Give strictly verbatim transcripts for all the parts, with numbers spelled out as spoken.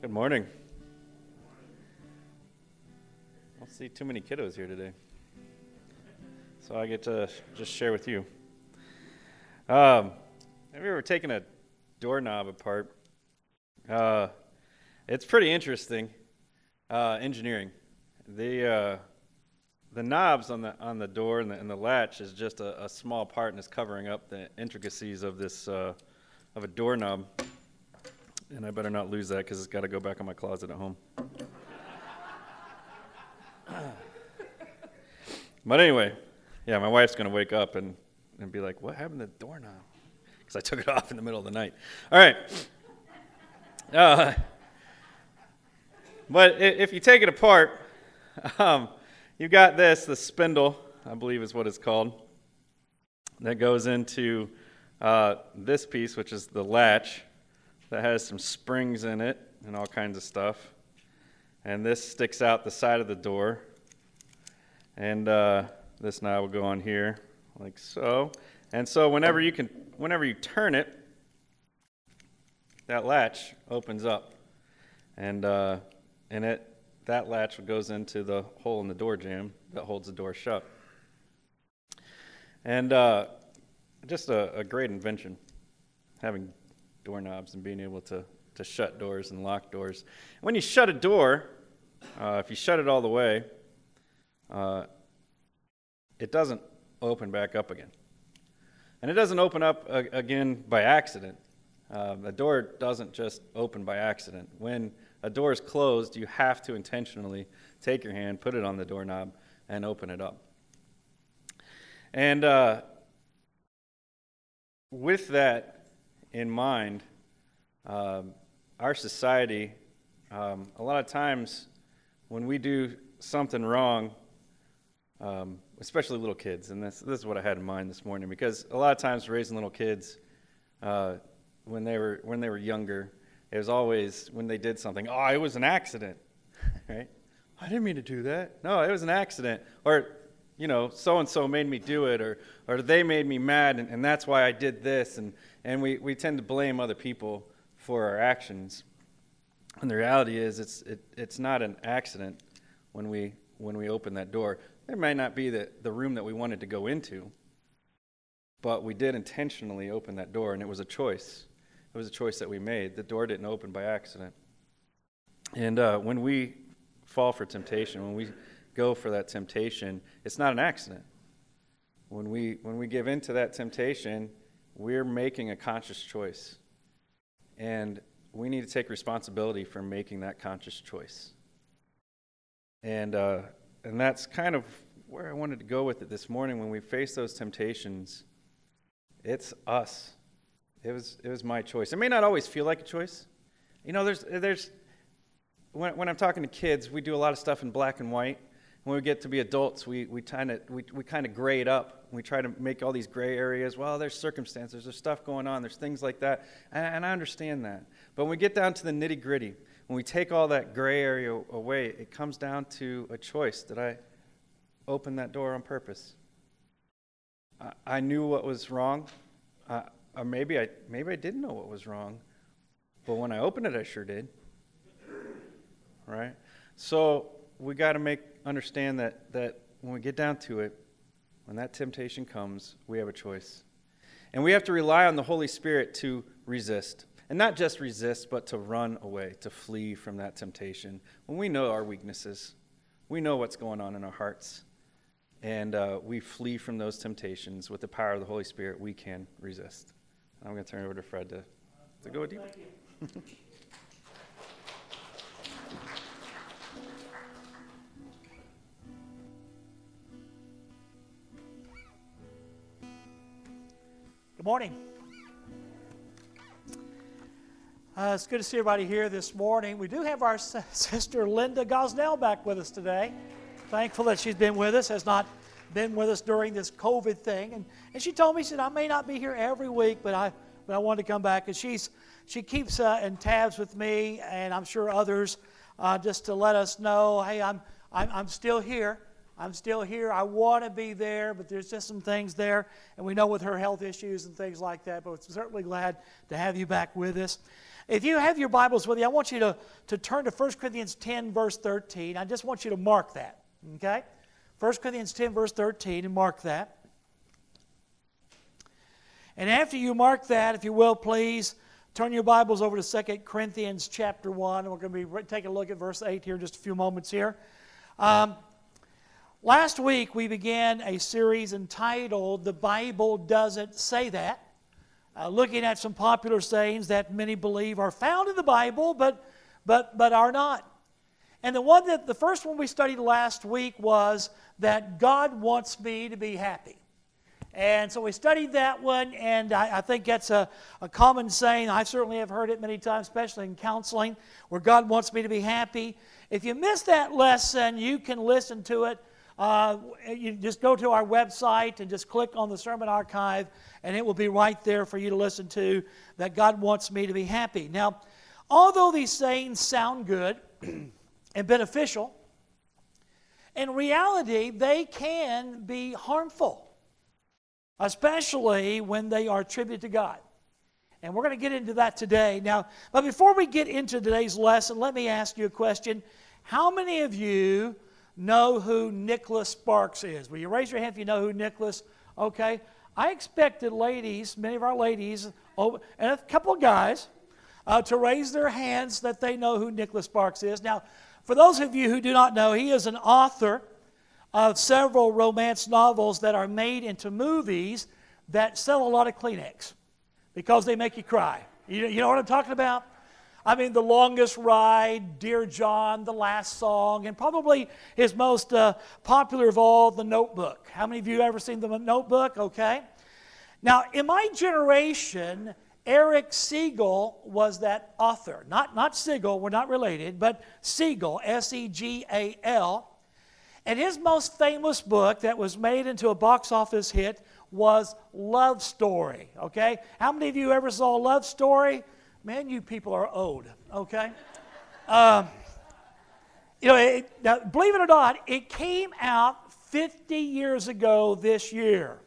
Good morning. I don't see too many kiddos here today, so I get to just share with you. Um, have you ever taken a doorknob apart? Uh, it's pretty interesting uh, engineering. The uh, the knobs on the on the door and the, and the latch is just a, a small part, and it's covering up the intricacies of this uh, of a doorknob. And I better not lose that because it's got to go back in my closet at home. But anyway, yeah, my wife's going to wake up and, and be like, what happened to the doorknob? Because I took it off in the middle of the night. All right. Uh, but if you take it apart, um, you've got this, the spindle, I believe is what it's called, that goes into uh, this piece, which is the latch, that has some springs in it and all kinds of stuff. And this sticks out the side of the door. And uh, this knob will go on here, like so. And so whenever you can, whenever you turn it, that latch opens up. And uh, and it that latch goes into the hole in the door jamb that holds the door shut. And uh, just a, a great invention, having doorknobs and being able to, to shut doors and lock doors. When you shut a door, uh, if you shut it all the way, uh, it doesn't open back up again. And it doesn't open up uh, again by accident. Uh, a door doesn't just open by accident. When a door is closed, you have to intentionally take your hand, put it on the doorknob, and open it up. And uh, with that in mind, um, our society, um, a lot of times when we do something wrong, um, especially little kids, and this, this is what I had in mind this morning, because a lot of times raising little kids, uh, when they were when they were younger, it was always when they did something, oh, it was an accident, right? I didn't mean to do that. No, it was an accident. Or, you know, so-and-so made me do it, or or they made me mad, and, and that's why I did this, and And we, we tend to blame other people for our actions. And the reality is it's it, it's not an accident when we when we open that door. There might not be the, the room that we wanted to go into, but we did intentionally open that door, and it was a choice. It was a choice that we made. The door didn't open by accident. And uh, when we fall for temptation, when we go for that temptation, it's not an accident. When we when we give in to that temptation, we're making a conscious choice, and we need to take responsibility for making that conscious choice. And uh, and that's kind of where I wanted to go with it this morning. When we face those temptations, it's us. It was it was my choice. It may not always feel like a choice. You know, there's there's when when I'm talking to kids, we do a lot of stuff in black and white. When we get to be adults, we we kind of we, we kind of gray it up. We try to make all these gray areas. Well, there's circumstances, there's stuff going on, there's things like that, and, and I understand that. But when we get down to the nitty gritty, when we take all that gray area away, it comes down to a choice. Did I open that door on purpose? I, I knew what was wrong, uh, or maybe I maybe I didn't know what was wrong, but when I opened it, I sure did. Right? So we got to make understand that that when we get down to it, when that temptation comes, we have a choice. And we have to rely on the Holy Spirit to resist. And not just resist, but to run away, to flee from that temptation. When we know our weaknesses, we know what's going on in our hearts, and uh, we flee from those temptations with the power of the Holy Spirit, we can resist. I'm going to turn it over to Fred to, to go deeper. Good morning. Uh, it's good to see everybody here this morning. We do have our s- sister Linda Gosnell back with us today. Thankful that she's been with us, has not been with us during this COVID thing. And, and she told me, she said, I may not be here every week, but I but I want to come back. And she's she keeps uh, in tabs with me, and I'm sure others, uh, just to let us know, hey, I'm I'm, I'm still here. I'm still here. I want to be there, but there's just some things there. And we know with her health issues and things like that, but we're certainly glad to have you back with us. If you have your Bibles with you, I want you to, to turn to First Corinthians ten, verse thirteen. I just want you to mark that, okay? First Corinthians ten, verse thirteen, and mark that. And after you mark that, if you will, please, turn your Bibles over to Second Corinthians chapter one. We're going to be taking a look at verse eight here in just a few moments here. Um, last week, we began a series entitled, The Bible Doesn't Say That. Uh, looking at some popular sayings that many believe are found in the Bible, but, but, but are not. And the one that the first one we studied last week was that God wants me to be happy. And so we studied that one, and I, I think that's a, a common saying. I certainly have heard it many times, especially in counseling, where God wants me to be happy. If you missed that lesson, you can listen to it. Uh, you just go to our website and just click on the Sermon Archive, and it will be right there for you to listen to, that God wants me to be happy. Now, although these sayings sound good and beneficial, in reality, they can be harmful, especially when they are attributed to God. And we're going to get into that today. Now, but before we get into today's lesson, let me ask you a question. How many of you know who Nicholas Sparks is? Will you raise your hand if you know who Nicholas? Okay. I expected ladies, many of our ladies, oh, and a couple of guys, uh, to raise their hands that they know who Nicholas Sparks is. Now, for those of you who do not know, he is an author of several romance novels that are made into movies that sell a lot of Kleenex because they make you cry. You, you know what I'm talking about? I mean, The Longest Ride, Dear John, The Last Song, and probably his most uh, popular of all, The Notebook. How many of you have ever seen The Notebook? Okay. Now, in my generation, Eric Siegel was that author. Not, not Siegel, we're not related, but Siegel, S E G A L. And his most famous book that was made into a box office hit was Love Story. Okay? How many of you ever saw Love Story? Man, you people are old, okay? Um, you know, it, now, believe it or not, it came out fifty years ago this year.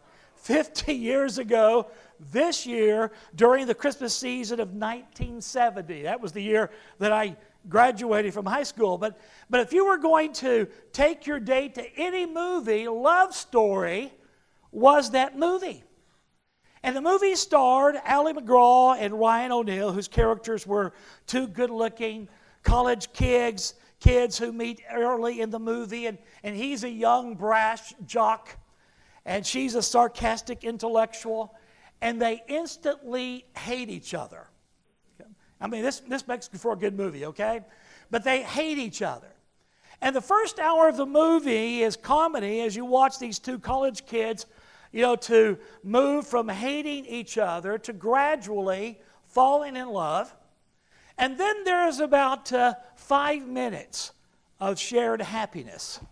fifty years ago this year during the Christmas season of nineteen seventy. That was the year that I graduated from high school. But, but if you were going to take your date to any movie, Love Story was that movie. And the movie starred Ally McGraw and Ryan O'Neal, whose characters were two good-looking college kids, kids who meet early in the movie, and, and he's a young, brash jock, and she's a sarcastic intellectual, and they instantly hate each other. I mean, this, this makes for a good movie, okay? But they hate each other. And the first hour of the movie is comedy as you watch these two college kids, you know, to move from hating each other to gradually falling in love. And then there's about uh, five minutes of shared happiness,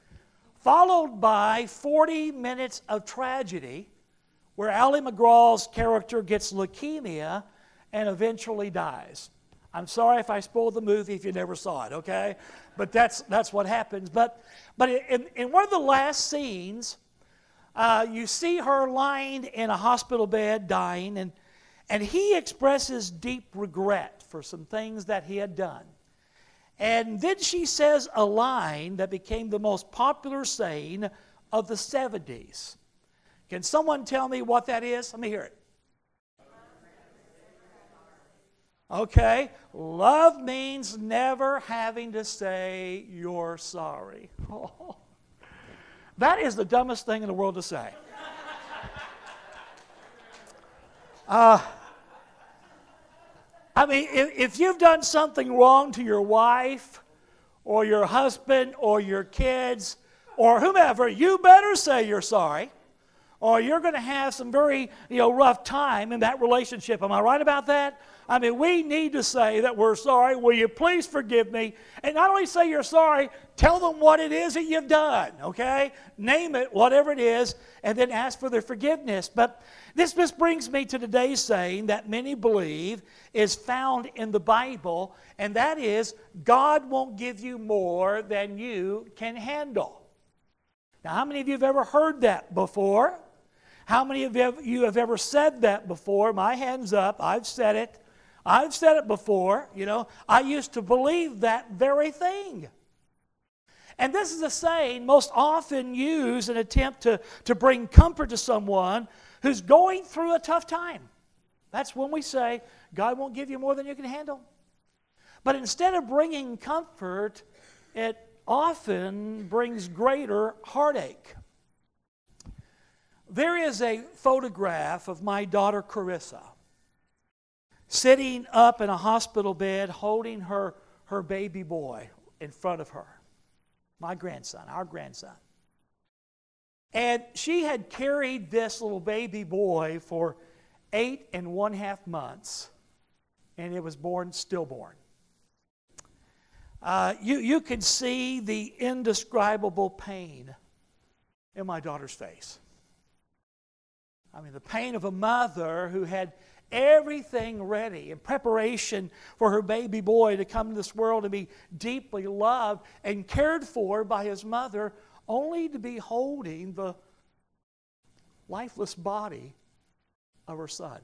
followed by forty minutes of tragedy, where Ally McGraw's character gets leukemia and eventually dies. I'm sorry if I spoiled the movie if you never saw it, okay? But that's, that's what happens. But, but in, in one of the last scenes, Uh, you see her lying in a hospital bed dying, and, and he expresses deep regret for some things that he had done. And then she says a line that became the most popular saying of the seventies. Can someone tell me what that is? Let me hear it. Okay, love means never having to say you're sorry. Oh. That is the dumbest thing in the world to say. Uh, I mean, if, if you've done something wrong to your wife or your husband or your kids or whomever, you better say you're sorry, or you're going to have some very, you know, rough time in that relationship. Am I right about that? I mean, we need to say that we're sorry. Will you please forgive me? And not only say you're sorry, tell them what it is that you've done, okay? Name it, whatever it is, and then ask for their forgiveness. But this just brings me to today's saying that many believe is found in the Bible, and that is, God won't give you more than you can handle. Now, how many of you have ever heard that before? How many of you have ever said that before? My hand's up. I've said it. I've said it before, you know, I used to believe that very thing. And this is a saying most often used in an attempt to, to bring comfort to someone who's going through a tough time. That's when we say, God won't give you more than you can handle. But instead of bringing comfort, it often brings greater heartache. There is a photograph of my daughter Carissa sitting up in a hospital bed holding her, her baby boy in front of her. My grandson, our grandson. And she had carried this little baby boy for eight and one half months, and it was born stillborn. Uh, you, you could see the indescribable pain in my daughter's face. I mean, the pain of a mother who had everything ready in preparation for her baby boy to come to this world and be deeply loved and cared for by his mother, only to be holding the lifeless body of her son.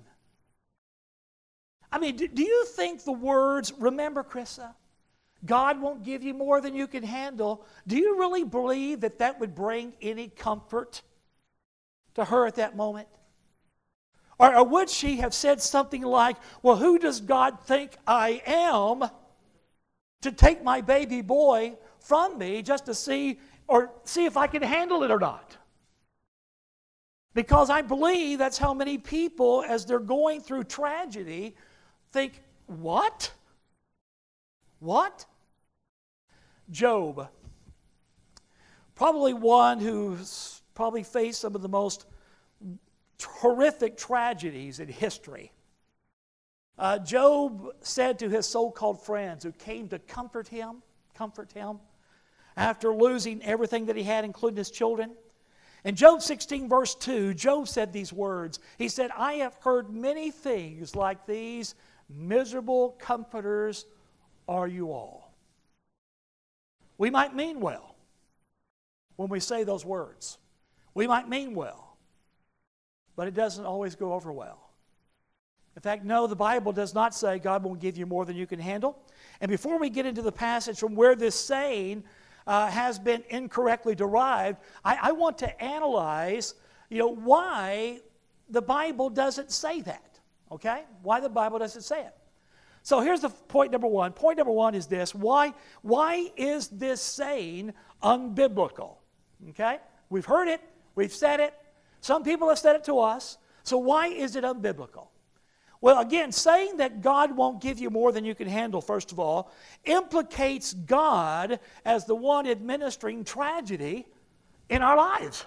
I mean, do, do you think the words, remember, Carissa, God won't give you more than you can handle, do you really believe that that would bring any comfort to her at that moment? Or, or would she have said something like, well, who does God think I am to take my baby boy from me just to see or see if I can handle it or not? Because I believe that's how many people, as they're going through tragedy, think, what? What? Job, probably one who's probably faced some of the most horrific tragedies in history. Uh, Job said to his so-called friends who came to comfort him, comfort him, after losing everything that he had, including his children. In Job sixteen, verse two, Job said these words. He said, I have heard many things like these, miserable comforters are you all. We might mean well when we say those words. We might mean well, but it doesn't always go over well. In fact, no, the Bible does not say God won't give you more than you can handle. And before we get into the passage from where this saying uh, has been incorrectly derived, I, I want to analyze, you know, why the Bible doesn't say that. Okay? Why the Bible doesn't say it. So here's the point number one. Point number one is this. Why, why is this saying unbiblical? Okay? We've heard it. We've said it. Some people have said it to us. So why is it unbiblical? Well, again, saying that God won't give you more than you can handle, first of all, implicates God as the one administering tragedy in our lives.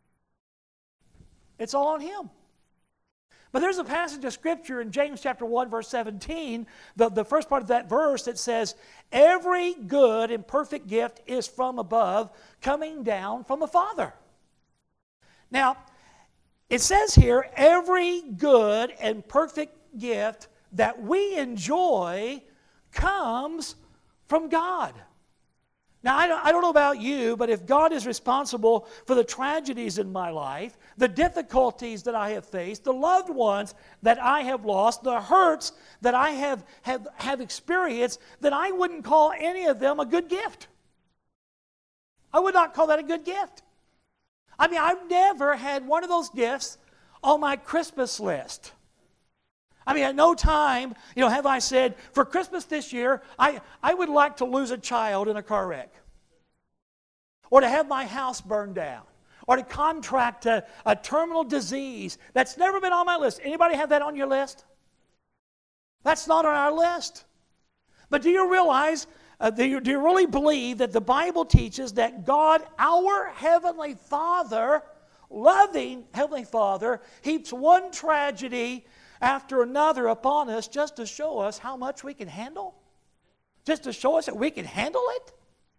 It's all on Him. But there's a passage of Scripture in James chapter one, verse seventeen, the, the first part of that verse that says, every good and perfect gift is from above, coming down from the Father. Now, it says here, every good and perfect gift that we enjoy comes from God. Now, I don't, I don't know about you, but if God is responsible for the tragedies in my life, the difficulties that I have faced, the loved ones that I have lost, the hurts that I have, have, have experienced, then I wouldn't call any of them a good gift. I would not call that a good gift. I mean, I've never had one of those gifts on my Christmas list. I mean, at no time, you know, have I said, for Christmas this year, I, I would like to lose a child in a car wreck. Or to have my house burned down. Or to contract a, a terminal disease. That's never been on my list. Anybody have that on your list? That's not on our list. But do you realize, uh, do, you, do you really believe that the Bible teaches that God, our Heavenly Father, loving Heavenly Father, heaps one tragedy after another upon us just to show us how much we can handle? Just to show us that we can handle it?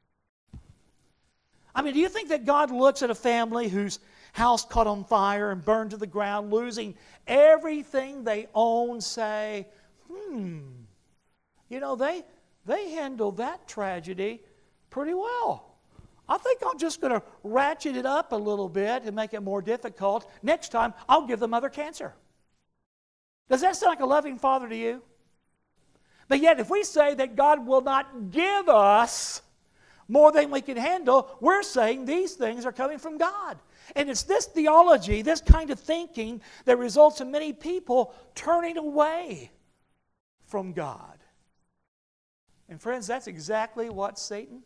I mean, do you think that God looks at a family whose house caught on fire and burned to the ground, losing everything they own, say, hmm, you know, they, they handled that tragedy pretty well. I think I'm just going to ratchet it up a little bit and make it more difficult. Next time, I'll give the mother cancer. Does that sound like a loving father to you? But yet, if we say that God will not give us more than we can handle, we're saying these things are coming from God. And it's this theology, this kind of thinking, that results in many people turning away from God. And friends, that's exactly what Satan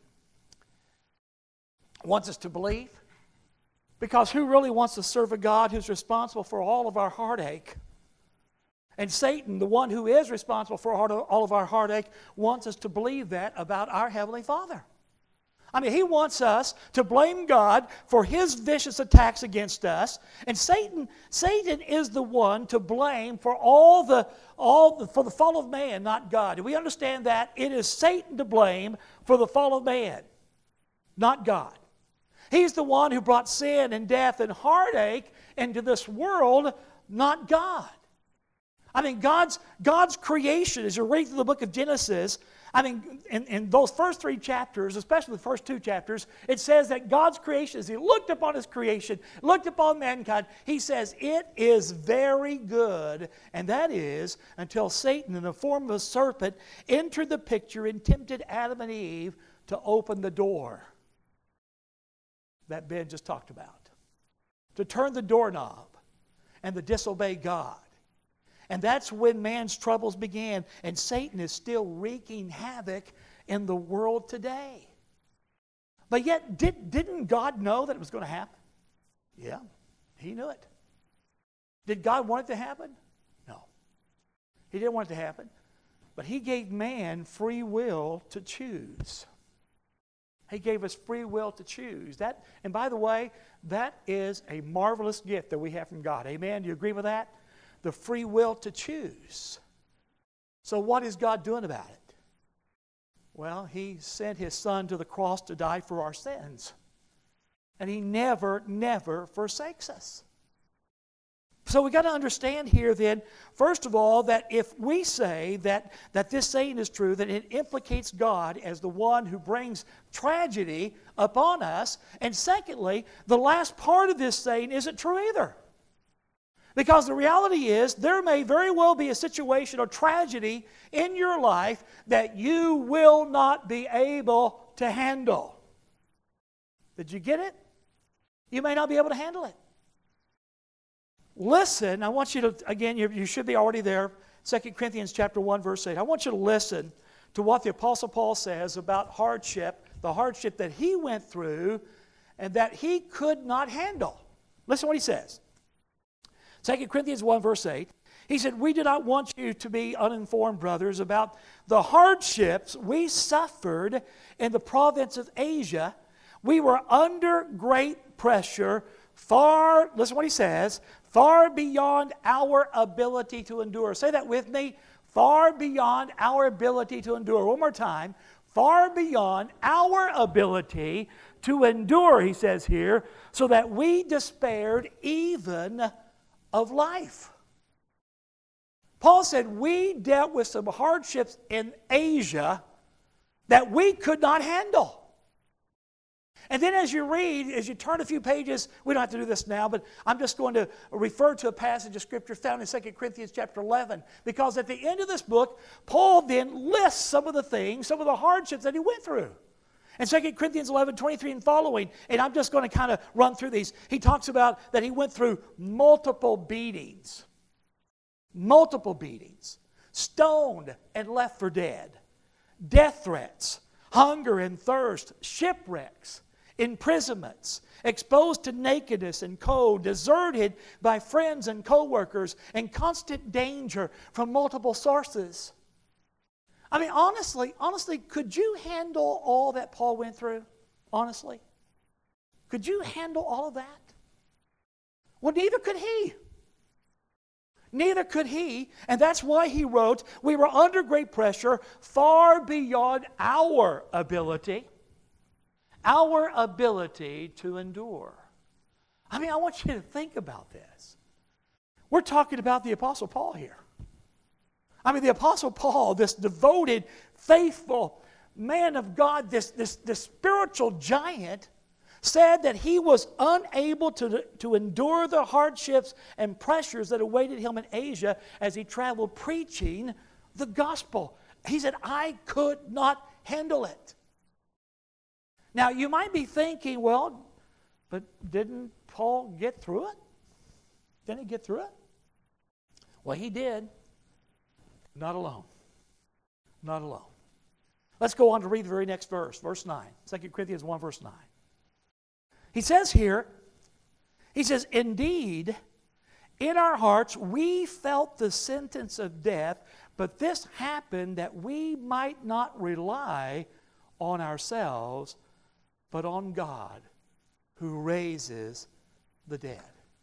wants us to believe. Because who really wants to serve a God who's responsible for all of our heartache? And Satan, the one who is responsible for all of our heartache, wants us to believe that about our Heavenly Father. I mean, he wants us to blame God for his vicious attacks against us. And Satan, Satan is the one to blame for all the, all the, for the fall of man, not God. Do we understand that? It is Satan to blame for the fall of man, not God. He's the one who brought sin and death and heartache into this world, not God. I mean, God's, God's creation, as you read through the book of Genesis, I mean, in, in those first three chapters, especially the first two chapters, it says that God's creation, as he looked upon his creation, looked upon mankind, he says, it is very good. And that is until Satan, in the form of a serpent, entered the picture and tempted Adam and Eve to open the door that Ben just talked about, to turn the doorknob and to disobey God. And that's when man's troubles began. And Satan is still wreaking havoc in the world today. But yet, did, didn't God know that it was going to happen? Yeah, he knew it. Did God want it to happen? No. He didn't want it to happen. But he gave man free will to choose. He gave us free will to choose. That, and by the way, that is a marvelous gift that we have from God. Amen? Do you agree with that? The free will to choose. So what is God doing about it? Well, he sent his Son to the cross to die for our sins. And he never, never forsakes us. So we've got to understand here then, first of all, that if we say that, that this saying is true, that it implicates God as the one who brings tragedy upon us. And secondly, the last part of this saying isn't true either. Because the reality is, there may very well be a situation or tragedy in your life that you will not be able to handle. Did you get it? You may not be able to handle it. Listen, I want you to, again, you, you should be already there, Second Corinthians chapter one, verse eight. I want you to listen to what the Apostle Paul says about hardship, the hardship that he went through and that he could not handle. Listen to what he says. Second Corinthians one, verse eight. He said, we do not want you to be uninformed, brothers, about the hardships we suffered in the province of Asia. We were under great pressure, far, listen to what he says, far beyond our ability to endure. Say that with me. Far beyond our ability to endure. One more time. Far beyond our ability to endure, he says here, so that we despaired even of life. Paul said we dealt with some hardships in Asia that we could not handle. And then as you read, as you turn a few pages, we don't have to do this now, but I'm just going to refer to a passage of Scripture found in Second Corinthians chapter eleven, because at the end of this book, Paul then lists some of the things, some of the hardships that he went through. In Second Corinthians eleven, twenty-three and following, and I'm just going to kind of run through these, he talks about that he went through multiple beatings. Multiple beatings. Stoned and left for dead. Death threats. Hunger and thirst. Shipwrecks. Imprisonments. Exposed to nakedness and cold. Deserted by friends and co-workers. And constant danger from multiple sources. I mean, honestly, honestly, could you handle all that Paul went through? Honestly? Could you handle all of that? Well, neither could he. Neither could he, and that's why he wrote, we were under great pressure, far beyond our ability, our ability to endure. I mean, I want you to think about this. We're talking about the Apostle Paul here. I mean, the Apostle Paul, this devoted, faithful man of God, this, this, this spiritual giant, said that he was unable to, to endure the hardships and pressures that awaited him in Asia as he traveled preaching the gospel. he said, I could not handle it. Now, you might be thinking, well, but didn't Paul get through it? Didn't he get through it? Well, he did. Not alone. Not alone. Let's go on to read the very next verse, verse nine. Second Corinthians one, verse nine. He says here, he says, indeed, in our hearts we felt the sentence of death, but this happened that we might not rely on ourselves, but on God, who raises the dead.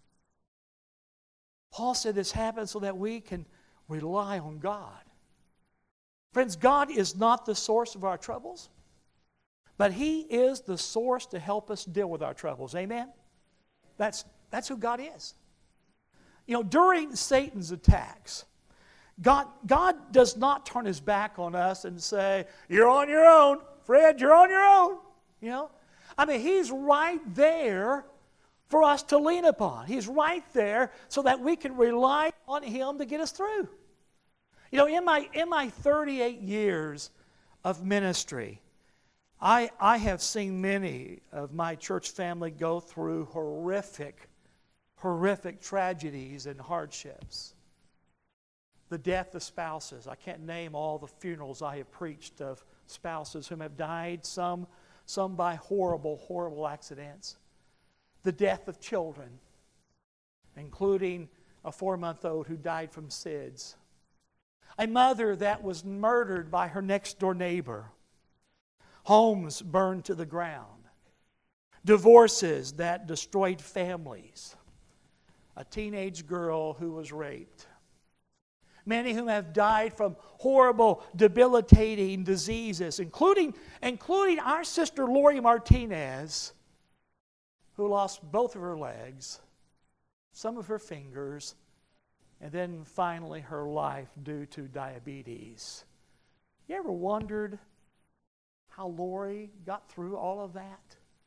Paul said this happened so that we can rely on God. Friends, God is not the source of our troubles, but He is the source to help us deal with our troubles. Amen? That's, that's who God is. You know, during Satan's attacks, God, God does not turn His back on us and say, you're on your own, Fred, you're on your own. You know? I mean, He's right there for us to lean upon. He's right there so that we can rely on Him to get us through. You know, in my, in my thirty-eight years of ministry, I, I have seen many of my church family go through horrific, horrific tragedies and hardships. The death of spouses. I can't name all the funerals I have preached of spouses whom have died, some, some by horrible, horrible accidents. The death of children, including a four-month-old who died from S I D S. A mother that was murdered by her next-door neighbor. Homes burned to the ground. Divorces that destroyed families. A teenage girl who was raped. Many who have died from horrible, debilitating diseases, including, including our sister Lori Martinez, who lost both of her legs, some of her fingers, and then finally her life due to diabetes. You ever wondered how Lori got through all of that?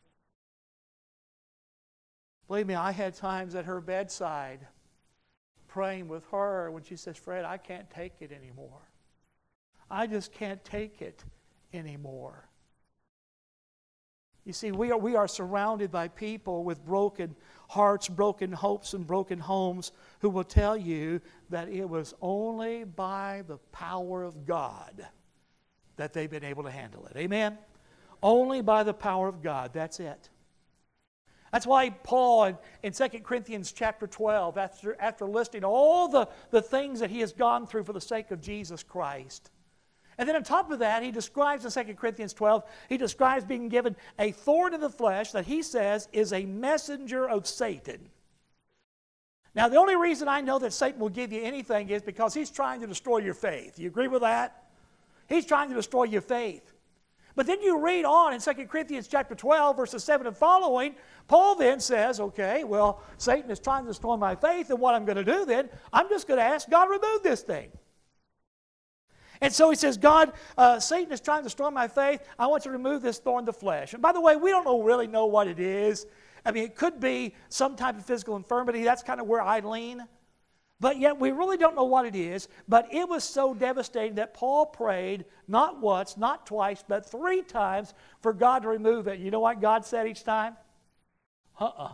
Believe me, I had times at her bedside praying with her when she says, Fred, I can't take it anymore. I just can't take it anymore. You see, we are, we are surrounded by people with broken hearts, broken hopes, and broken homes who will tell you that it was only by the power of God that they've been able to handle it. Amen? Only by the power of God. That's it. That's why Paul in, in Second Corinthians chapter twelve, after, after listing all the, the things that he has gone through for the sake of Jesus Christ, and then on top of that, he describes in Second Corinthians twelve, he describes being given a thorn in the flesh that he says is a messenger of Satan. Now, the only reason I know that Satan will give you anything is because he's trying to destroy your faith. You agree with that? He's trying to destroy your faith. But then you read on in Second Corinthians chapter twelve, verses seven and following, Paul then says, okay, well, Satan is trying to destroy my faith, and what I'm going to do then, I'm just going to ask God to remove this thing. And so he says, God, uh, Satan is trying to destroy my faith. I want you to remove this thorn in the flesh. And by the way, we don't know, really know what it is. I mean, it could be some type of physical infirmity. That's kind of where I lean. But yet we really don't know what it is. But it was so devastating that Paul prayed not once, not twice, but three times for God to remove it. You know what God said each time? Uh-uh.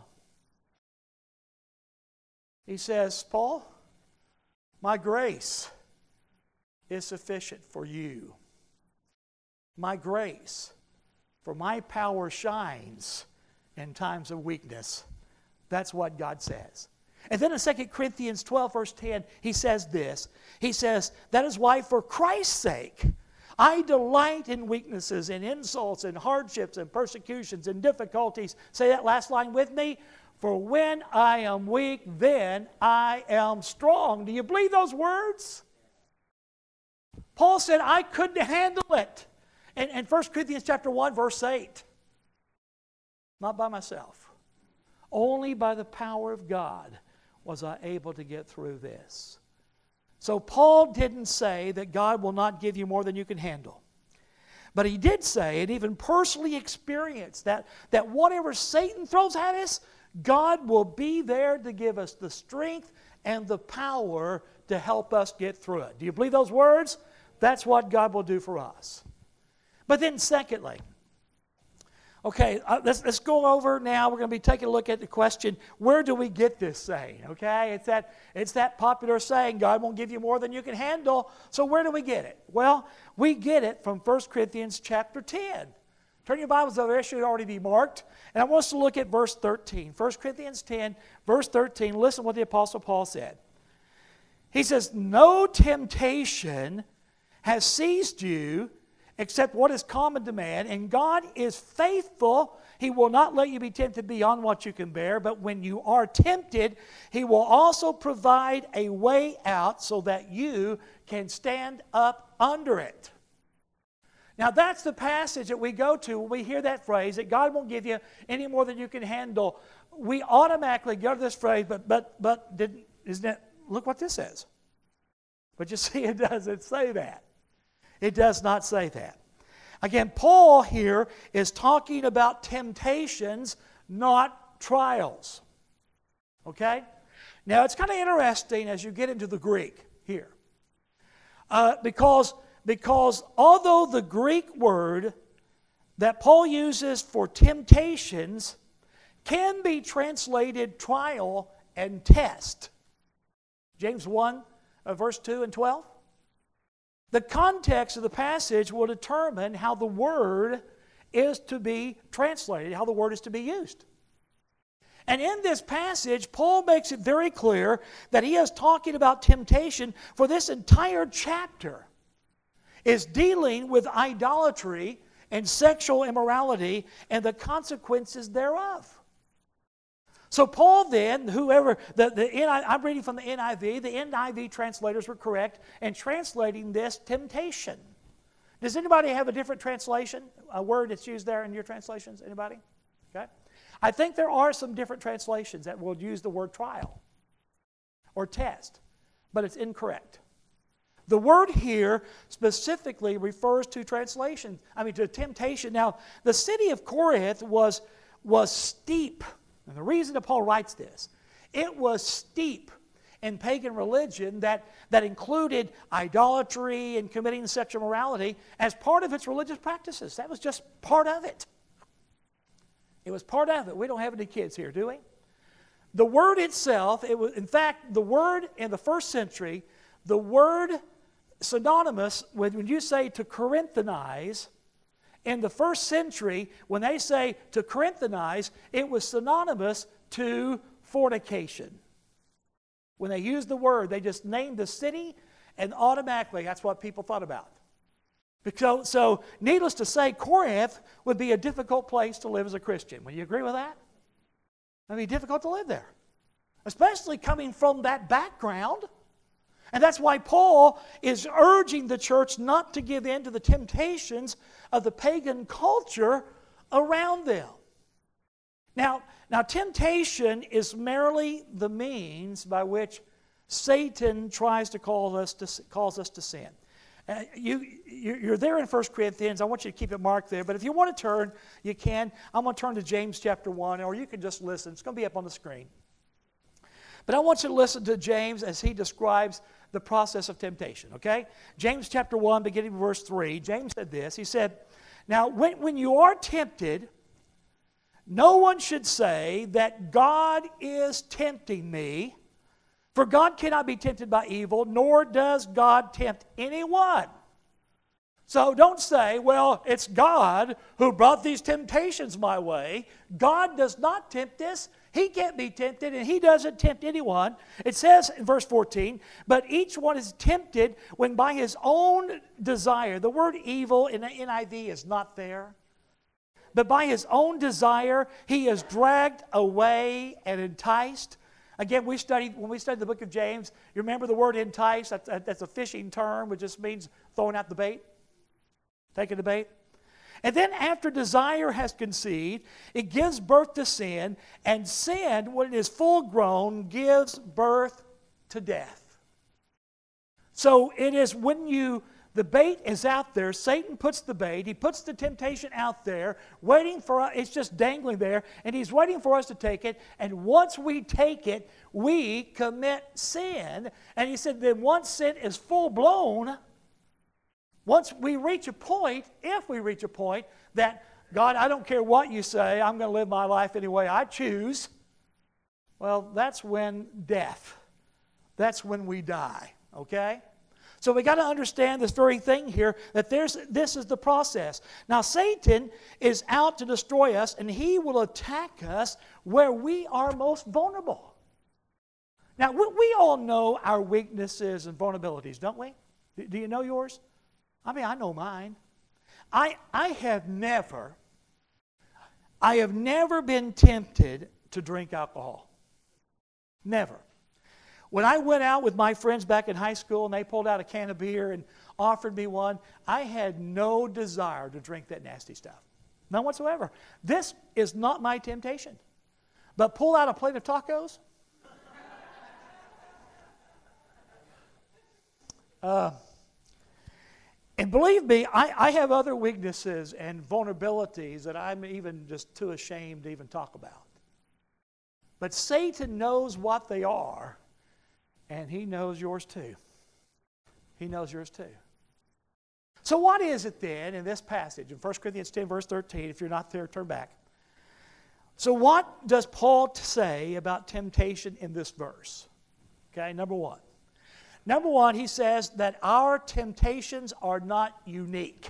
He says, Paul, my grace is sufficient for you. My grace, for my power shines in times of weakness. That's what God says. And then in Second Corinthians twelve, verse ten, he says this. He says, that is why for Christ's sake, I delight in weaknesses and insults and hardships and persecutions and difficulties. Say that last line with me. For when I am weak, then I am strong. Do you believe those words? Paul said, I couldn't handle it. And, and First Corinthians chapter one, verse eight. Not by myself. Only by the power of God was I able to get through this. So Paul didn't say that God will not give you more than you can handle. But he did say, and even personally experienced, that, that whatever Satan throws at us, God will be there to give us the strength and the power to help us get through it. Do you believe those words? that's what God will do for us. But then secondly, okay, uh, let's, let's go over now. We're going to be taking a look at the question, where do we get this saying? Okay, it's that, it's that popular saying, God won't give you more than you can handle. So where do we get it? Well, we get it from First Corinthians chapter ten. Turn your Bibles over there. It should already be marked. And I want us to look at verse thirteen. First Corinthians ten, verse thirteen. Listen what the Apostle Paul said. He says, no temptation has seized you except what is common to man, and God is faithful. He will not let you be tempted beyond what you can bear, but when you are tempted, He will also provide a way out so that you can stand up under it. Now that's the passage that we go to when we hear that phrase, that God won't give you any more than you can handle. We automatically go to this phrase, but but but didn't, isn't it, look what this says. But you see, it doesn't say that. It does not say that. Again, Paul here is talking about temptations, not trials. Okay? Now, it's kind of interesting as you get into the Greek here. Uh, because, because although the Greek word that Paul uses for temptations can be translated trial and test. James one, uh, verse two and twelve. The context of the passage will determine how the word is to be translated, how the word is to be used. And in this passage, Paul makes it very clear that he is talking about temptation, for this entire chapter is dealing with idolatry and sexual immorality and the consequences thereof. So Paul then, whoever, the, the N I, I'm reading from the N I V, the N I V translators were correct in translating this temptation. Does anybody have a different translation, a word that's used there in your translations? Anybody? Okay. I think there are some different translations that will use the word trial or test, but it's incorrect. The word here specifically refers to translation, I mean to temptation. Now, the city of Corinth was, was steep. And the reason that Paul writes this, it was steep in pagan religion that, that included idolatry and committing sexual immorality as part of its religious practices. That was just part of it. It was part of it. We don't have any kids here, do we? The word itself, it was, in fact, the word in the first century, the word synonymous with when you say to Corinthianize, in the first century, when they say to Corinthianize, it was synonymous to fornication. When they used the word, they just named the city, and automatically that's what people thought about. So, so needless to say, Corinth would be a difficult place to live as a Christian. Would you agree with that? It would be difficult to live there, especially coming from that background. And that's why Paul is urging the church not to give in to the temptations of the pagan culture around them. Now, now temptation is merely the means by which Satan tries to call us to calls us to sin. Uh, you, you're there in First Corinthians. I want you to keep it marked there. But if you want to turn, you can. I'm going to turn to James chapter one, or you can just listen. It's going to be up on the screen. But I want you to listen to James as he describes the process of temptation, okay? James chapter one, beginning with verse three, James said this. He said, now, when, when you are tempted, no one should say that God is tempting me, for God cannot be tempted by evil, nor does God tempt anyone. So don't say, well, it's God who brought these temptations my way. God does not tempt us. He can't be tempted, and He doesn't tempt anyone. It says in verse fourteen, but each one is tempted when by his own desire. The word evil in the N I V is not there. But by his own desire, he is dragged away and enticed. Again, we studied when we studied the book of James, you remember the word entice? That's, that's a fishing term, which just means throwing out the bait. Taking the bait. And then after desire has conceived, it gives birth to sin, and sin, when it is full grown, gives birth to death. So it is when you, the bait is out there, Satan puts the bait, he puts the temptation out there, waiting for us, it's just dangling there, and he's waiting for us to take it, and once we take it, we commit sin. And he said that once sin is full blown, once we reach a point, if we reach a point that, God, I don't care what you say, I'm going to live my life any way I choose, well, that's when death, that's when we die, okay? So we got to understand this very thing here, that there's this is the process. Now Satan is out to destroy us, and he will attack us where we are most vulnerable. Now we, we all know our weaknesses and vulnerabilities, don't we? Do you know yours? I mean, I know mine. I I have never I have never been tempted to drink alcohol. Never. When I went out with my friends back in high school and they pulled out a can of beer and offered me one, I had no desire to drink that nasty stuff. None whatsoever. This is not my temptation. But pull out a plate of tacos? Uh, and believe me, I, I have other weaknesses and vulnerabilities that I'm even just too ashamed to even talk about. But Satan knows what they are, and he knows yours too. He knows yours too. So what is it then in this passage, in First Corinthians ten, verse thirteen, if you're not there, turn back. So what does Paul say about temptation in this verse? Okay, number one. Number one, he says that our temptations are not unique.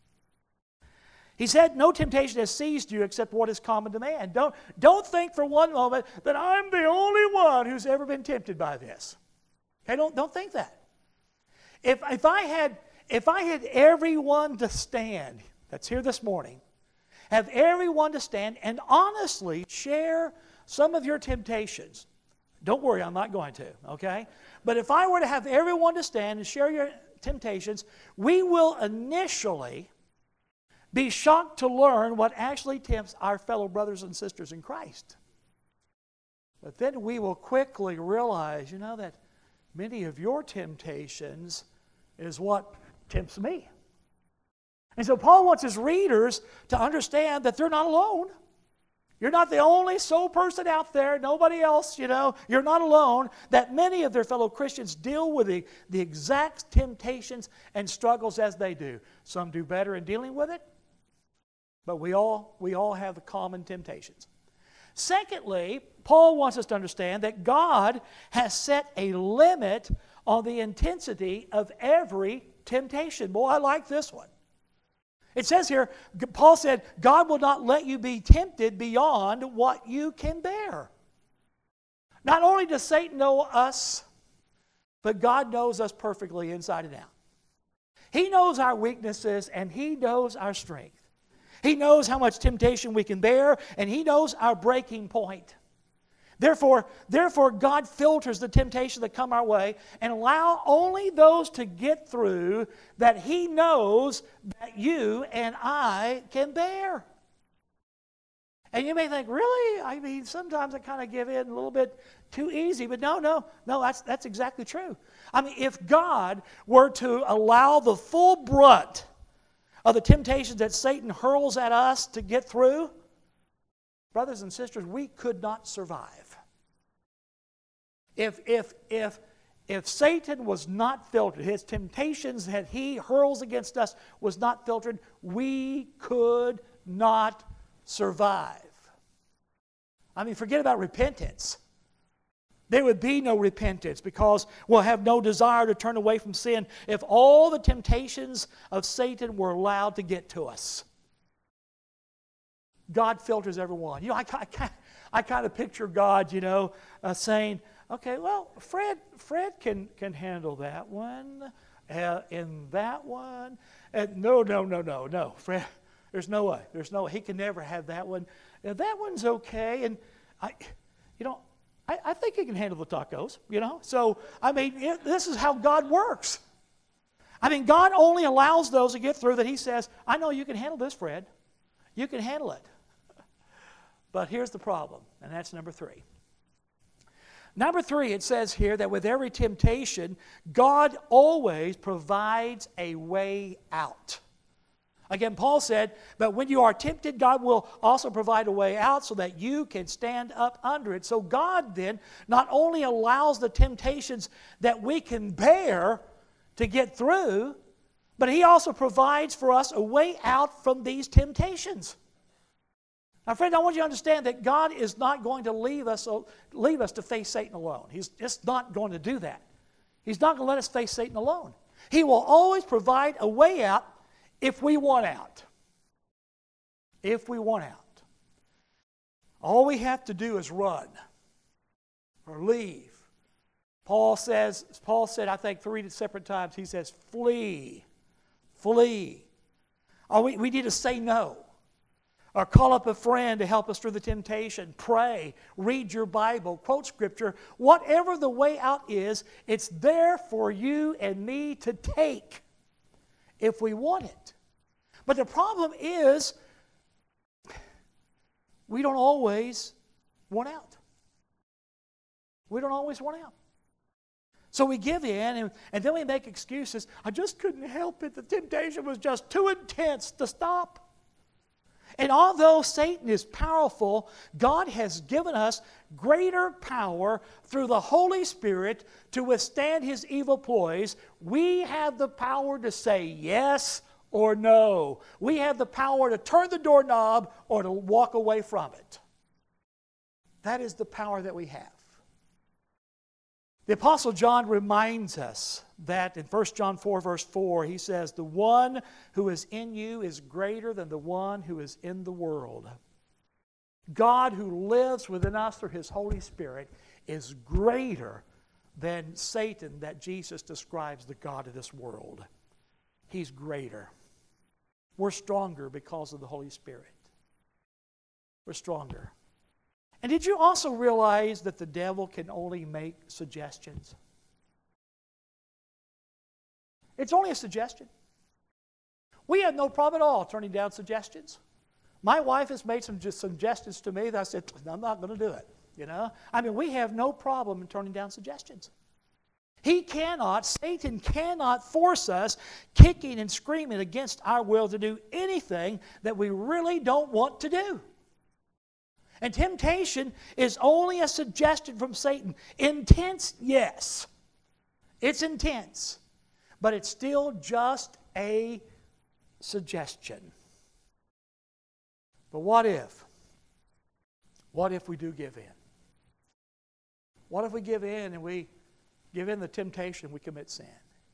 He said, no temptation has seized you except what is common to man. Don't, don't think for one moment that I'm the only one who's ever been tempted by this. Okay, don't, don't think that. If, if, I had, if I had everyone to stand, that's here this morning, have everyone to stand and honestly share some of your temptations. Don't worry, I'm not going to, okay? But if I were to have everyone to stand and share your temptations, we will initially be shocked to learn what actually tempts our fellow brothers and sisters in Christ. But then we will quickly realize, you know, that many of your temptations is what tempts me. And so Paul wants his readers to understand that they're not alone. You're not the only sole person out there, nobody else, you know, you're not alone, that many of their fellow Christians deal with the, the exact temptations and struggles as they do. Some do better in dealing with it, but we all, we all have the common temptations. Secondly, Paul wants us to understand that God has set a limit on the intensity of every temptation. Boy, I like this one. It says here, Paul said, God will not let you be tempted beyond what you can bear. Not only does Satan know us, but God knows us perfectly inside and out. He knows our weaknesses and He knows our strength. He knows how much temptation we can bear, and He knows our breaking point. Therefore, therefore, God filters the temptations that come our way and allow only those to get through that He knows that you and I can bear. And you may think, really? I mean, sometimes I kind of give in a little bit too easy. But no, no, no, that's, that's exactly true. I mean, if God were to allow the full brunt of the temptations that Satan hurls at us to get through, brothers and sisters, we could not survive. If, if, if, if Satan was not filtered, his temptations that he hurls against us was not filtered, we could not survive. I mean, forget about repentance. There would be no repentance because we'll have no desire to turn away from sin if all the temptations of Satan were allowed to get to us. God filters every one. You know, I, I, I kind of picture God, you know, uh, saying, okay, well, Fred Fred can, can handle that one, uh, and that one. And no, no, no, no, no. Fred, there's no way. There's no way. He can never have that one. Now, that one's okay. And, I, you know, I, I think he can handle the tacos, you know. So, I mean, it, this is how God works. I mean, God only allows those to get through that He says, I know you can handle this, Fred. You can handle it. But here's the problem, and that's number three. Number three, it says here that with every temptation, God always provides a way out. Again, Paul said, but when you are tempted, God will also provide a way out so that you can stand up under it. So God then not only allows the temptations that we can bear to get through, But He also provides for us a way out from these temptations. Now, friend, I want you to understand that God is not going to leave us, leave us to face Satan alone. He's just not going to do that. He's not going to let us face Satan alone. He will always provide a way out if we want out. If we want out. All we have to do is run or leave. Paul says, Paul said, I think three separate times, he says, flee, flee. Or we, we need to say no. Or call up a friend to help us through the temptation. Pray, read your Bible, quote Scripture. Whatever the way out is, it's there for you and me to take if we want it. But the problem is, we don't always want out. We don't always want out. So we give in, and, and then we make excuses. I just couldn't help it. The temptation was just too intense to stop. And although Satan is powerful, God has given us greater power through the Holy Spirit to withstand his evil ploys. We have the power to say yes or no. We have the power to turn the doorknob or to walk away from it. That is the power that we have. The Apostle John reminds us that in First John four, verse four, he says, the one who is in you is greater than the one who is in the world. God who lives within us through his Holy Spirit is greater than Satan that Jesus describes the God of this world. He's greater. We're stronger because of the Holy Spirit. We're stronger. And did you also realize that the devil can only make suggestions? It's only a suggestion. We have no problem at all turning down suggestions. My wife has made some just suggestions to me that I said, I'm not going to do it. You know? I mean, we have no problem in turning down suggestions. He cannot, Satan cannot force us kicking and screaming against our will to do anything that we really don't want to do. And temptation is only a suggestion from Satan. Intense, yes. It's intense. But it's still just a suggestion. But what if? What if we do give in? What if we give in and we give in the temptation and we commit sin?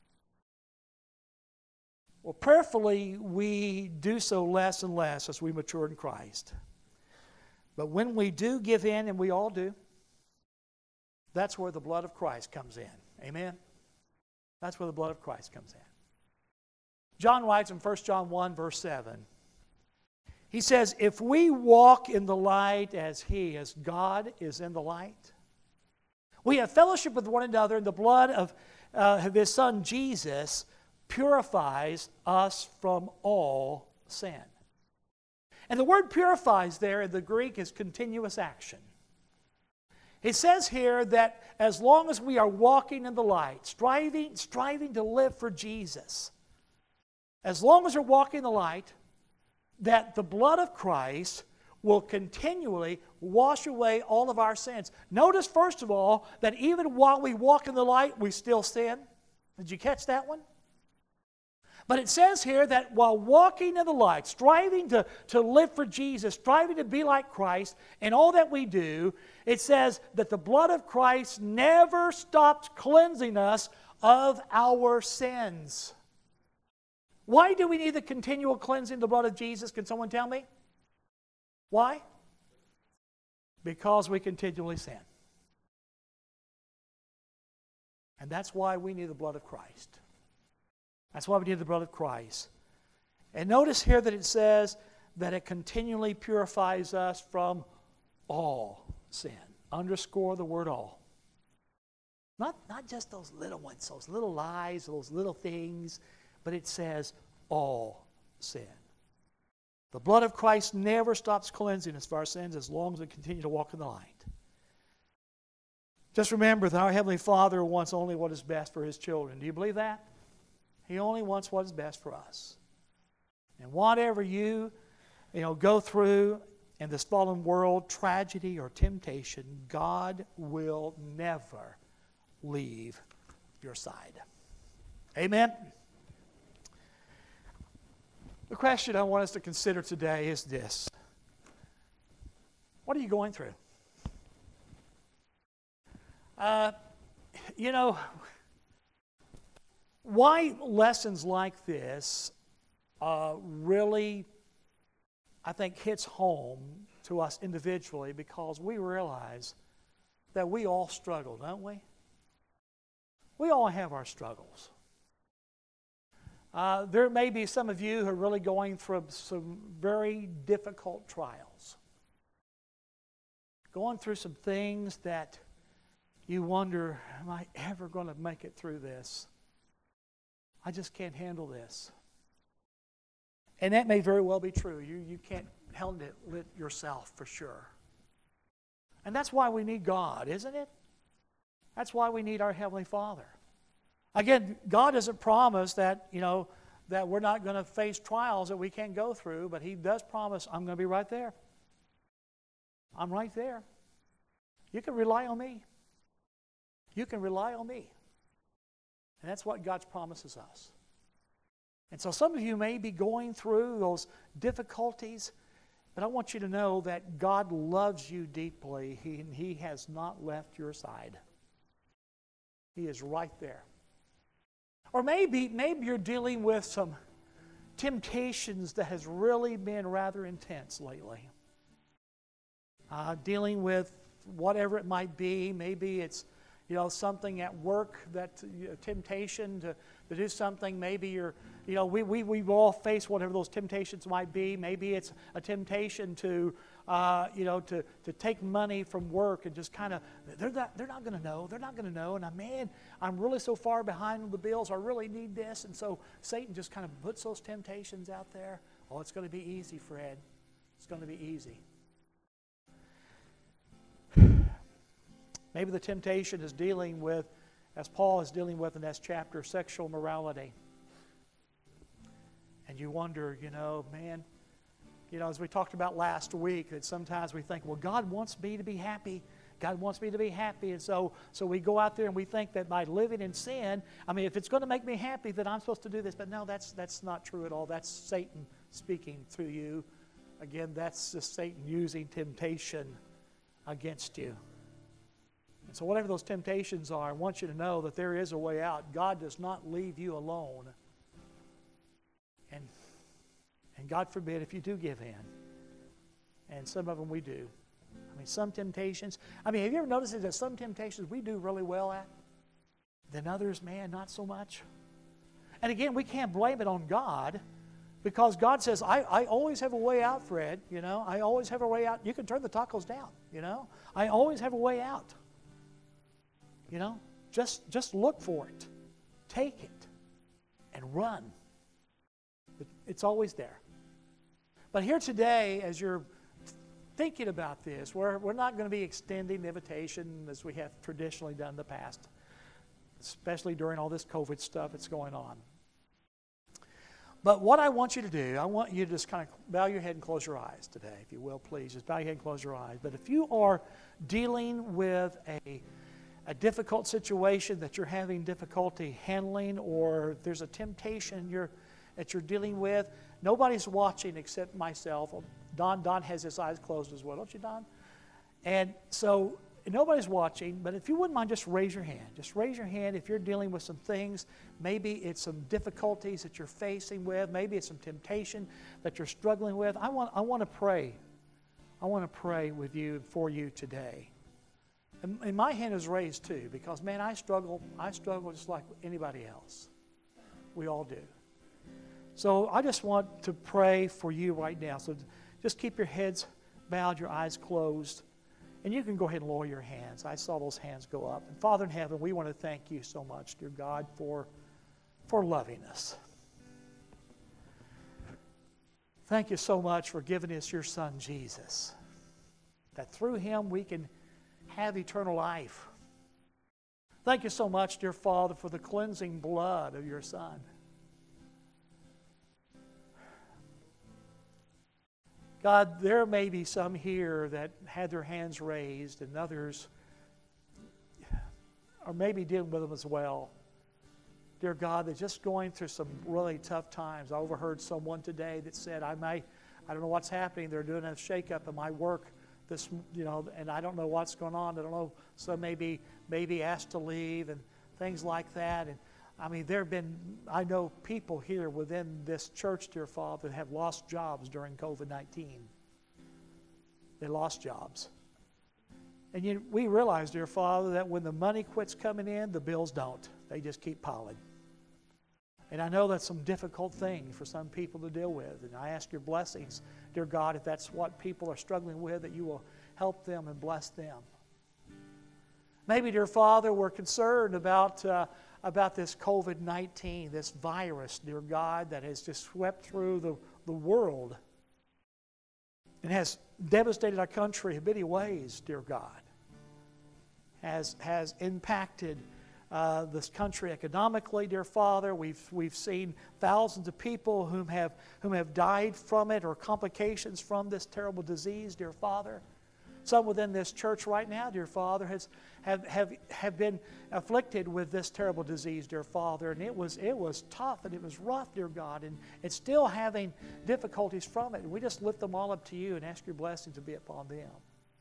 Well, prayerfully, we do so less and less as we mature in Christ. But when we do give in, and we all do, that's where the blood of Christ comes in. Amen? That's where the blood of Christ comes in. John writes in First John one, verse seven, he says, if we walk in the light as he, as God is in the light, we have fellowship with one another, and the blood of, uh, of his Son Jesus purifies us from all sin. And the word purifies there in the Greek is continuous action. It says here that as long as we are walking in the light, striving, striving to live for Jesus, as long as we're walking in the light, that the blood of Christ will continually wash away all of our sins. Notice, first of all, that even while we walk in the light, we still sin. Did you catch that one? But it says here that while walking in the light, striving to, to live for Jesus, striving to be like Christ, and all that we do, it says that the blood of Christ never stops cleansing us of our sins. Why do we need the continual cleansing of the blood of Jesus? Can someone tell me? Why? Because we continually sin. And that's why we need the blood of Christ. That's why we need the blood of Christ. And notice here that it says that it continually purifies us from all sin. Underscore the word all. Not, not just those little ones, those little lies, those little things, but it says all sin. The blood of Christ never stops cleansing us of our sins as long as we continue to walk in the light. Just remember that our Heavenly Father wants only what is best for his children. Do you believe that? He only wants what is best for us. And whatever you, you know, go through in this fallen world, tragedy or temptation, God will never leave your side. Amen? question I want us to consider today is this. What are you going through? Uh, you know, why lessons like this uh, really, I think, hits home to us individually, because we realize that we all struggle, don't we? We all have our struggles. Uh, there may be some of you who are really going through some very difficult trials. Going through some things that you wonder, am I ever going to make it through this? I just can't handle this. And that may very well be true. You, you can't handle it yourself for sure. And that's why we need God, isn't it? That's why we need our Heavenly Father. Again, God doesn't promise that, you know, that we're not going to face trials that we can't go through, but He does promise, I'm going to be right there. I'm right there. You can rely on me. You can rely on me. And that's what God promises us. And so some of you may be going through those difficulties, but I want you to know that God loves you deeply, he, and He has not left your side. He is right there. Or maybe, maybe you're dealing with some temptations that has really been rather intense lately. Uh, dealing with whatever it might be. Maybe it's, you know, something at work, that uh, temptation to, to do something. Maybe you're, you know, we, we, we've all faced whatever those temptations might be. Maybe it's a temptation to, uh, you know, to, to take money from work and just kind of, they're not, they're not going to know. They're not going to know. And I, man, I'm really so far behind on the bills. I really need this. And so Satan just kind of puts those temptations out there. Oh, it's going to be easy, Fred. It's going to be easy. Maybe the temptation is dealing with, as Paul is dealing with in this chapter, sexual morality. And you wonder, you know, man, you know, as we talked about last week, that sometimes we think, well, God wants me to be happy. God wants me to be happy. And so, so we go out there and we think that by living in sin, I mean, if it's going to make me happy, that I'm supposed to do this. But no, that's, that's not true at all. That's Satan speaking through you. Again, that's just Satan using temptation against you. And so whatever those temptations are, I want you to know that there is a way out. God does not leave you alone. And, and God forbid if you do give in. And some of them we do. I mean, some temptations. I mean, have you ever noticed that some temptations we do really well at? Then others, man, not so much. And again, we can't blame it on God, because God says, I, I always have a way out, Fred. You know, I always have a way out. You can turn the tacos down, you know. I always have a way out. You know, just, just look for it. Take it and run. It's always there. But here today, as you're thinking about this, we're, we're not going to be extending the invitation as we have traditionally done in the past, especially during all this COVID stuff that's going on. But what I want you to do, I want you to just kind of bow your head and close your eyes today, if you will, please. Just bow your head and close your eyes. But if you are dealing with a a difficult situation that you're having difficulty handling, or there's a temptation you're, that you're dealing with, nobody's watching except myself. Don, Don has his eyes closed as well, don't you, Don? And so nobody's watching, but if you wouldn't mind, just raise your hand. Just raise your hand if you're dealing with some things. Maybe it's some difficulties that you're facing with. Maybe it's some temptation that you're struggling with. I want, I want to pray. I want to pray with you, for you today. And, and my hand is raised too, because, man, I struggle. I struggle just like anybody else. We all do. So I just want to pray for you right now. So just keep your heads bowed, your eyes closed, and you can go ahead and lower your hands. I saw those hands go up. And Father in heaven, we want to thank you so much, dear God, for, for loving us. Thank you so much for giving us your Son, Jesus, that through him we can have eternal life. Thank you so much, dear Father, for the cleansing blood of your Son. God, there may be some here that had their hands raised, and others are maybe dealing with them as well. dear God, that's just going through some really tough times. I overheard someone today that said, I may, I don't know what's happening. They're doing a shakeup in my work, this, you know, and I don't know what's going on. I don't know. So maybe, maybe asked to leave and things like that. And I mean, there have been, I know people here within this church, dear Father, that have lost jobs during COVID nineteen. They lost jobs. And you, we realize, dear Father, that when the money quits coming in, the bills don't. They just keep piling. And I know that's some difficult thing for some people to deal with. And I ask your blessings, dear God, if that's what people are struggling with, that you will help them and bless them. Maybe, dear Father, we're concerned about, uh, about this COVID nineteen, this virus, dear God, that has just swept through the, the world and has devastated our country in many ways, dear God. Has, has impacted uh, this country economically, dear Father. We've, we've seen thousands of people whom have, whom have died from it or complications from this terrible disease, dear Father. Some within this church right now, dear Father, has, have, have, have been afflicted with this terrible disease, dear Father. And it was, it was tough and it was rough, dear God. And it's still having difficulties from it. And we just lift them all up to you and ask your blessing to be upon them.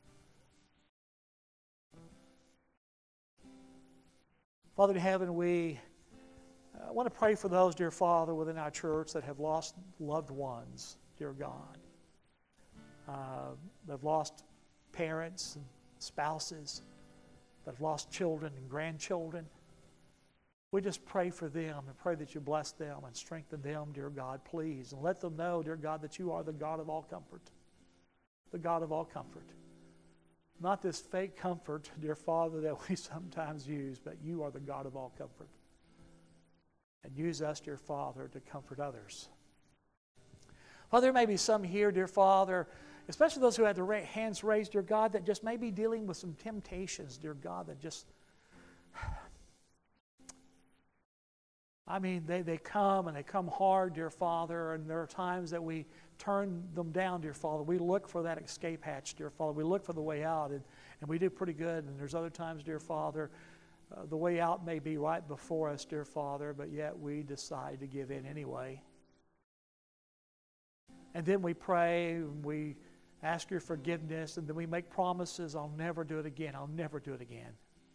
Father in heaven, we uh, want to pray for those, dear Father, within our church that have lost loved ones, dear God. Uh, they've lost parents and spouses, that have lost children and grandchildren. We just pray for them and pray that you bless them and strengthen them, dear God, please. And let them know, dear God, that you are the God of all comfort. The God of all comfort. Not this fake comfort, dear Father, that we sometimes use, but you are the God of all comfort. And use us, dear Father, to comfort others. Father, there may be some here, dear Father, especially those who had their hands raised, dear God, that just may be dealing with some temptations, dear God, that just, I mean, they, they come and they come hard, dear Father, and there are times that we turn them down, dear Father. We look for that escape hatch, dear Father. We look for the way out, and, and we do pretty good. And there's other times, dear Father, uh, the way out may be right before us, dear Father, but yet we decide to give in anyway. And then we pray, and we ask your forgiveness, and then we make promises, I'll never do it again, I'll never do it again.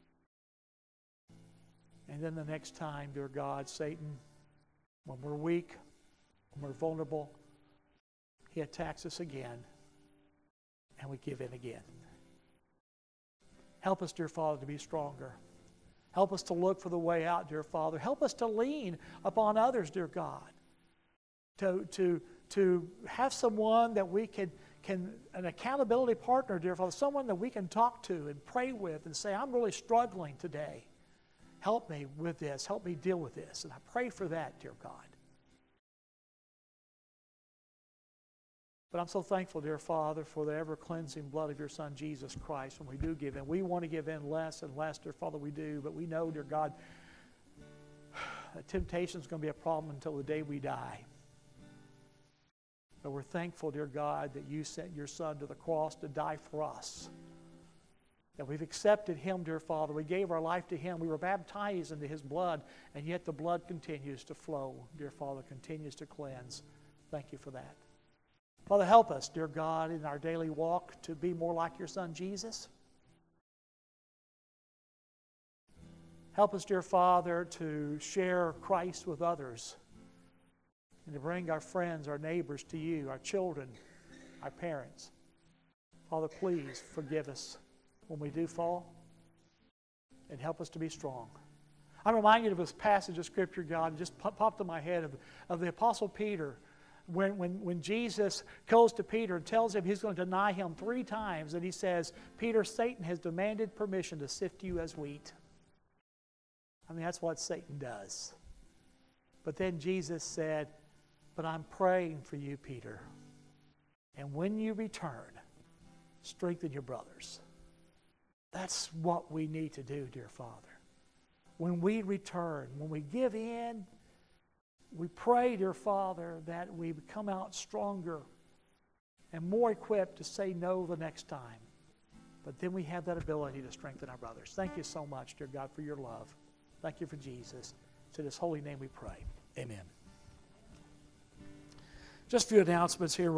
And then the next time, dear God, Satan, when we're weak, when we're vulnerable, he attacks us again, and we give in again. Help us, dear Father, to be stronger. Help us to look for the way out, dear Father. Help us to lean upon others, dear God. To, to, to have someone that we can, can, an accountability partner, dear Father, someone that we can talk to and pray with and say, I'm really struggling today. Help me with this. Help me deal with this. And I pray for that, dear God. But I'm so thankful, dear Father, for the ever-cleansing blood of your Son, Jesus Christ, when we do give in. We want to give in less and less, dear Father, we do. But we know, dear God, that temptation is going to be a problem until the day we die. But we're thankful, dear God, that you sent your Son to the cross to die for us. That we've accepted him, dear Father. We gave our life to him. We were baptized into his blood, and yet the blood continues to flow, dear Father, continues to cleanse. Thank you for that. Father, help us, dear God, in our daily walk to be more like your Son, Jesus. Help us, dear Father, to share Christ with others and to bring our friends, our neighbors to you, our children, our parents. Father, please forgive us when we do fall and help us to be strong. I'm reminded of this passage of Scripture, God, it just popped in my head, of, of the Apostle Peter. When, when, when Jesus goes to Peter and tells him he's going to deny him three times, and he says, Peter, Satan has demanded permission to sift you as wheat. I mean, that's what Satan does. But then Jesus said, but I'm praying for you, Peter. And when you return, strengthen your brothers. That's what we need to do, dear Father. When we return, when we give in, we pray, dear Father, that we come out stronger and more equipped to say no the next time. But then we have that ability to strengthen our brothers. Thank you so much, dear God, for your love. Thank you for Jesus. It's in His holy name we pray. Amen. Just a few announcements here.